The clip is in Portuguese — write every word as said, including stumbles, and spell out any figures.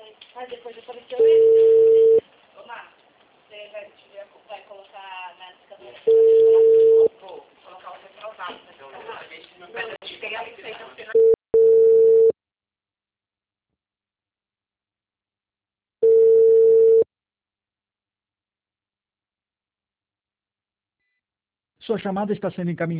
Mas depois apareceu ele. Ô, Mar, você vai, vai colocar na câmera. Vou colocar o reprovado. A gente não pede de pegar a receita no final. Sua chamada está sendo encaminhada.